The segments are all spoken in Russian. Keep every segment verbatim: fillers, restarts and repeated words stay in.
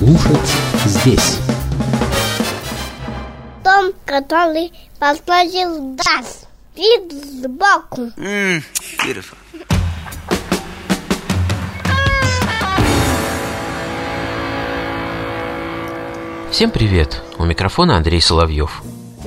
слушать здесь. Том, который подложил джаз. Вид сбоку. Mm, beautiful. Всем привет! У микрофона Андрей Соловьев.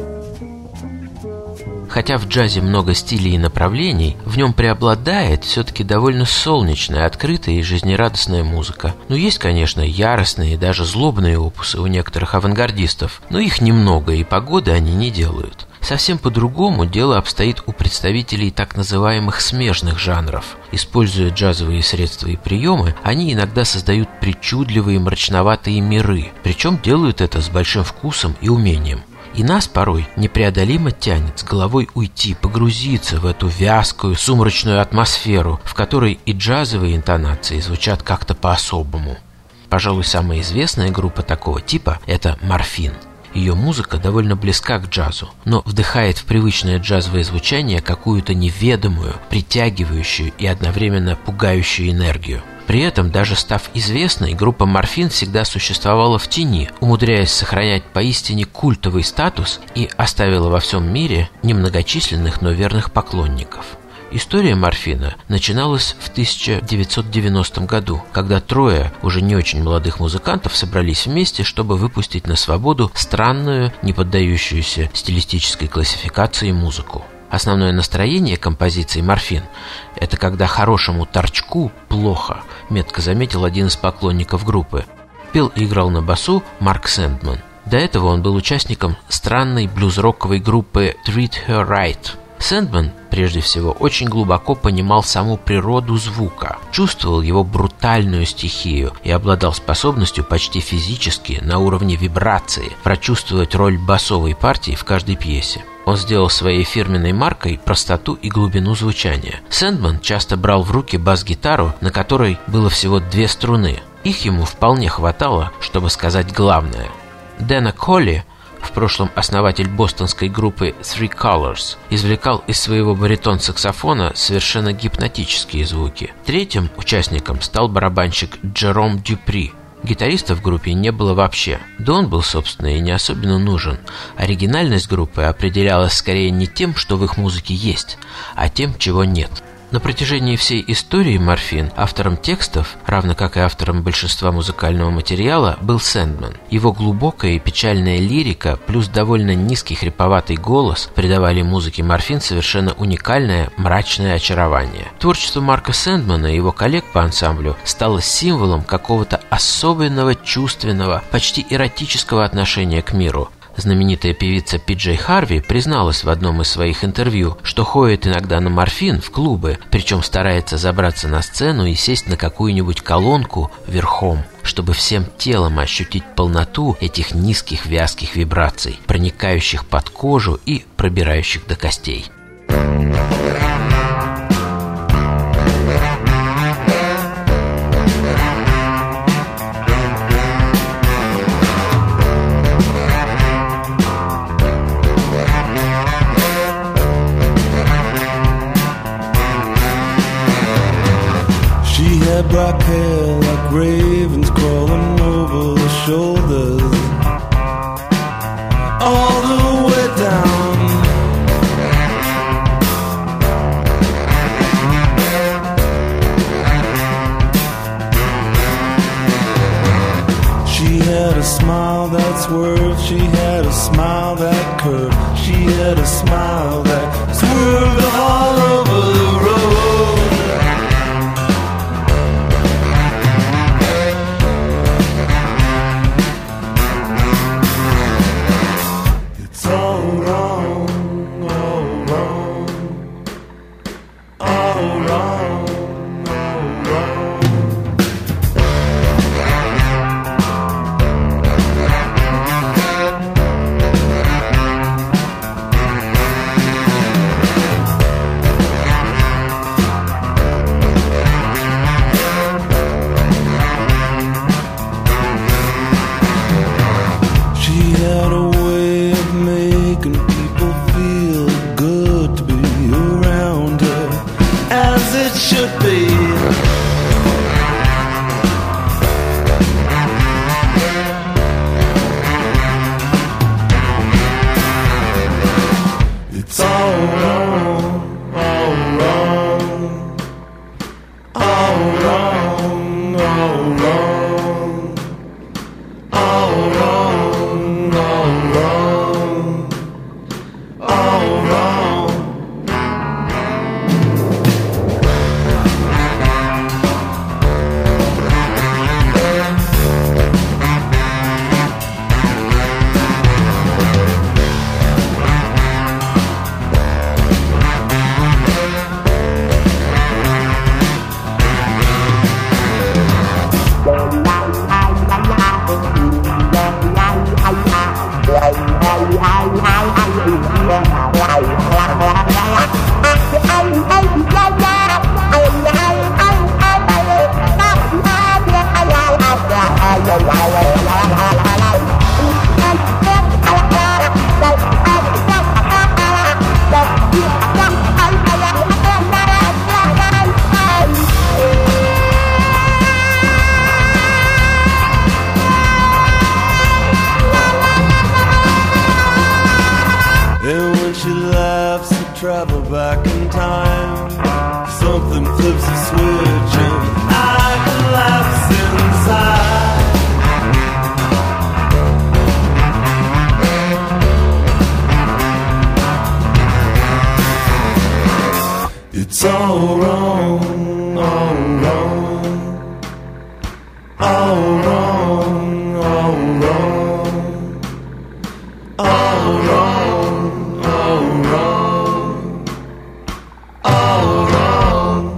Хотя в джазе много стилей и направлений, в нем преобладает все-таки довольно солнечная, открытая и жизнерадостная музыка. Ну, есть, конечно, яростные и даже злобные опусы у некоторых авангардистов, но их немного, и погоды они не делают. Совсем по-другому дело обстоит у представителей так называемых смежных жанров. Используя джазовые средства и приемы, они иногда создают причудливые мрачноватые миры, причем делают это с большим вкусом и умением. И нас порой непреодолимо тянет с головой уйти, погрузиться в эту вязкую, сумрачную атмосферу, в которой и джазовые интонации звучат как-то по-особому. Пожалуй, самая известная группа такого типа – это «Морфин». Ее музыка довольно близка к джазу, но вдыхает в привычное джазовое звучание какую-то неведомую, притягивающую и одновременно пугающую энергию. При этом, даже став известной, группа «Морфин» всегда существовала в тени, умудряясь сохранять поистине культовый статус и оставила во всем мире немногочисленных, но верных поклонников. История «Морфина» начиналась в тысяча девятьсот девяностом году, когда трое уже не очень молодых музыкантов собрались вместе, чтобы выпустить на свободу странную, не поддающуюся стилистической классификации музыку. Основное настроение композиции «Морфин» — это когда хорошему торчку плохо, метко заметил один из поклонников группы. Пел и играл на басу Марк Сэндман. До этого он был участником странной блюз-роковой группы Treat Her Right. Сэндман, прежде всего, очень глубоко понимал саму природу звука, чувствовал его брутальную стихию и обладал способностью почти физически, на уровне вибрации, прочувствовать роль басовой партии в каждой пьесе. Он сделал своей фирменной маркой простоту и глубину звучания. Сэндман часто брал в руки бас-гитару, на которой было всего две струны. Их ему вполне хватало, чтобы сказать главное. Дэна Колли, в прошлом основатель бостонской группы Three Colors, извлекал из своего баритон-саксофона совершенно гипнотические звуки. Третьим участником стал барабанщик Джером Дюпри. Гитариста в группе не было вообще. Да он был, собственно, и не особенно нужен. Оригинальность группы определялась скорее не тем, что в их музыке есть, а тем, чего нет. На протяжении всей истории «Морфин» автором текстов, равно как и автором большинства музыкального материала, был Сэндман. Его глубокая и печальная лирика плюс довольно низкий хриповатый голос придавали музыке «Морфин» совершенно уникальное мрачное очарование. Творчество Марка Сэндмана и его коллег по ансамблю стало символом какого-то особенного чувственного, почти эротического отношения к миру. Знаменитая певица Пи Джей Харви призналась в одном из своих интервью, что ходит иногда на «Морфин» в клубы, причем старается забраться на сцену и сесть на какую-нибудь колонку верхом, чтобы всем телом ощутить полноту этих низких вязких вибраций, проникающих под кожу и пробирающих до костей. Black hair like ravens crawling over the shoulders, all the way down. She had a smile that swerved, she had a smile that curved, she had a smile that swerved all over the road. should be. travel back in time. Something flips a switch and I collapse inside. It's all wrong, all wrong, all wrong, all wrong, all wrong, all wrong, all wrong.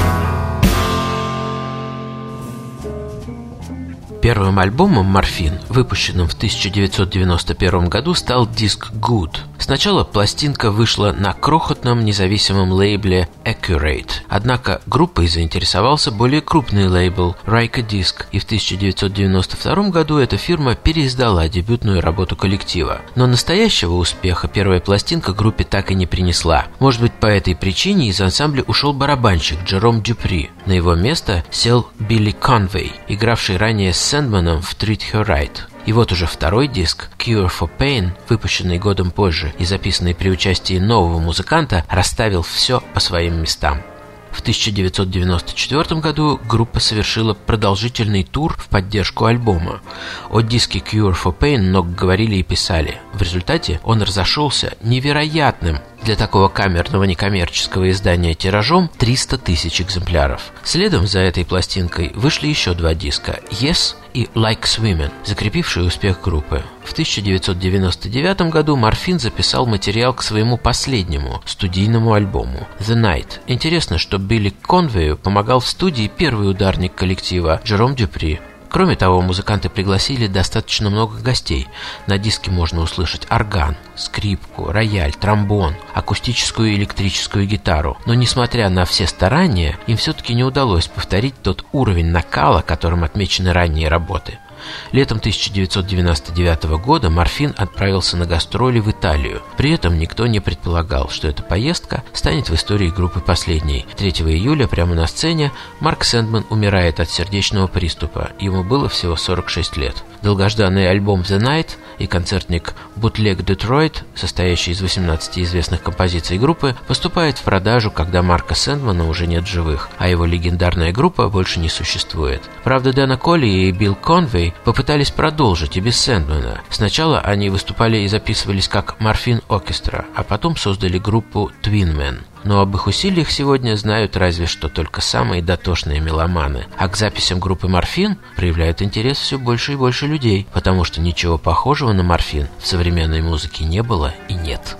Первым альбомом «Морфин», выпущенным в тысяча девятьсот девяносто первом году, стал диск «Good». Сначала пластинка вышла на крохотном независимом лейбле Accurate. Однако группой заинтересовался более крупный лейбл Райка Диск, и в тысяча девятьсот девяносто втором году эта фирма переиздала дебютную работу коллектива. Но настоящего успеха первая пластинка группе так и не принесла. Может быть, по этой причине из ансамбля ушел барабанщик Джером Дюпри. На его место сел Билли Конвей, игравший ранее с Сэндманом в Treat Her Right. И вот уже второй диск, Cure for Pain, выпущенный годом позже и записанный при участии нового музыканта, расставил все по своим местам. В тысяча девятьсот девяносто четвёртом году группа совершила продолжительный тур в поддержку альбома. О диске Cure for Pain много говорили и писали. В результате он разошелся невероятным для такого камерного некоммерческого издания тиражом триста тысяч экземпляров. Следом за этой пластинкой вышли еще два диска «Yes» и «Like Swimming», закрепившие успех группы. В тысяча девятьсот девяносто девятом году «Морфин» записал материал к своему последнему студийному альбому «The Night». Интересно, что Билли Конвею помогал в студии первый ударник коллектива Джером Дюпри. Кроме того, музыканты пригласили достаточно много гостей. На диске можно услышать орган, скрипку, рояль, тромбон, акустическую и электрическую гитару. Но несмотря на все старания, им все-таки не удалось повторить тот уровень накала, которым отмечены ранние работы. Летом тысяча девятьсот девяносто девятого года «Морфин» отправился на гастроли в Италию. При этом никто не предполагал, что эта поездка станет в истории группы последней. третьего июля прямо на сцене Марк Сэндман умирает от сердечного приступа. Ему было всего сорок шесть лет. Долгожданный альбом «The Night» и концертник «Bootleg Detroit», состоящий из восемнадцати известных композиций группы, поступает в продажу, когда Марка Сэндмана уже нет в живых, а его легендарная группа больше не существует. Правда, Дэна Колли и Билл Конвей попытались продолжить и без Сэндмана. Сначала они выступали и записывались как «Морфин Оркестра», а потом создали группу «Twin Men». Но об их усилиях сегодня знают разве что только самые дотошные меломаны. А к записям группы «Морфин» проявляют интерес все больше и больше людей, потому что ничего похожего на «Морфин» в современной музыке не было и нет.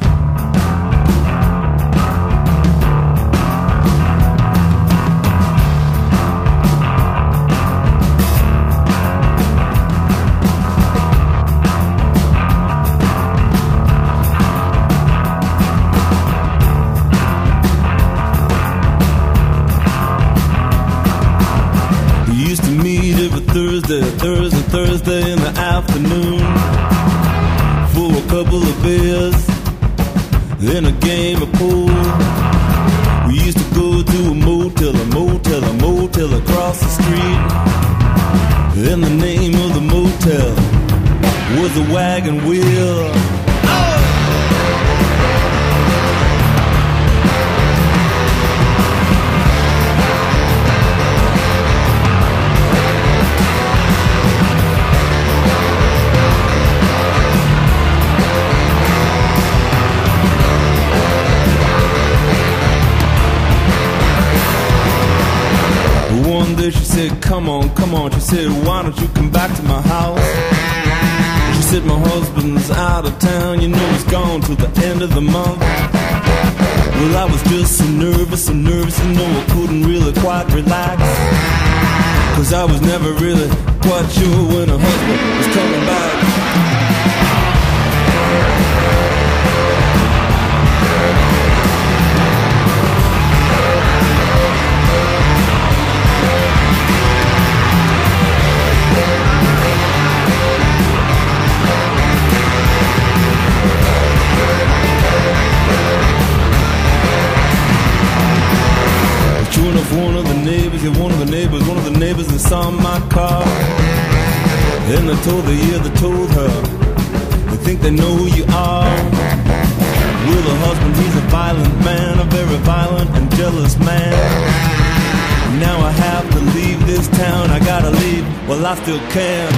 Thursday, Thursday, Thursday in the afternoon for a couple of beers and a game of pool. We used to go to a motel, a motel, a motel across the street. And the name of the motel was the Wagon Wheel. She said, come on, come on. She said, why don't you come back to my house? She said, my husband's out of town. You know he's gone till the end of the month. Well, I was just so nervous, so nervous, you know I couldn't really quite relax. Cause I was never really quite sure when her husband was coming back. One of the neighbors, yeah, one of the neighbors, one of the neighbors that saw my car. And they told her, yeah, they told her, they think they know who you are. With a husband, he's a violent man, a very violent and jealous man. Now I have to leave this town, I gotta leave while I still can.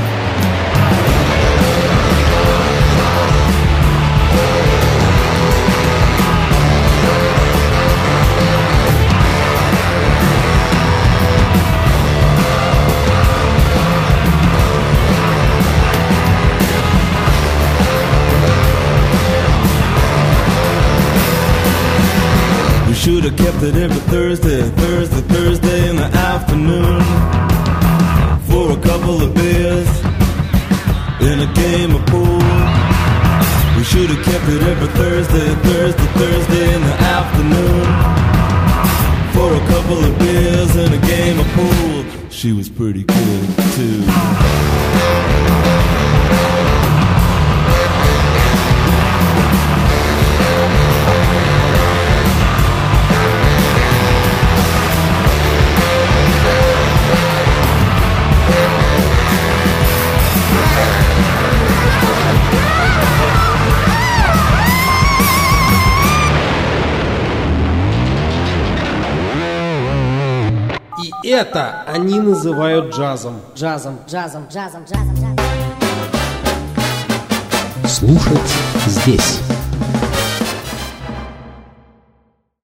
Should have kept it every Thursday, Thursday, Thursday in the afternoon for a couple of beers in a game of pool. We should have kept it every Thursday, Thursday, Thursday in the afternoon for a couple of beers in a game of pool. She was pretty good too. И это они называют джазом. Джазом, джазом, джазом, джазом, джазом. Слушать здесь.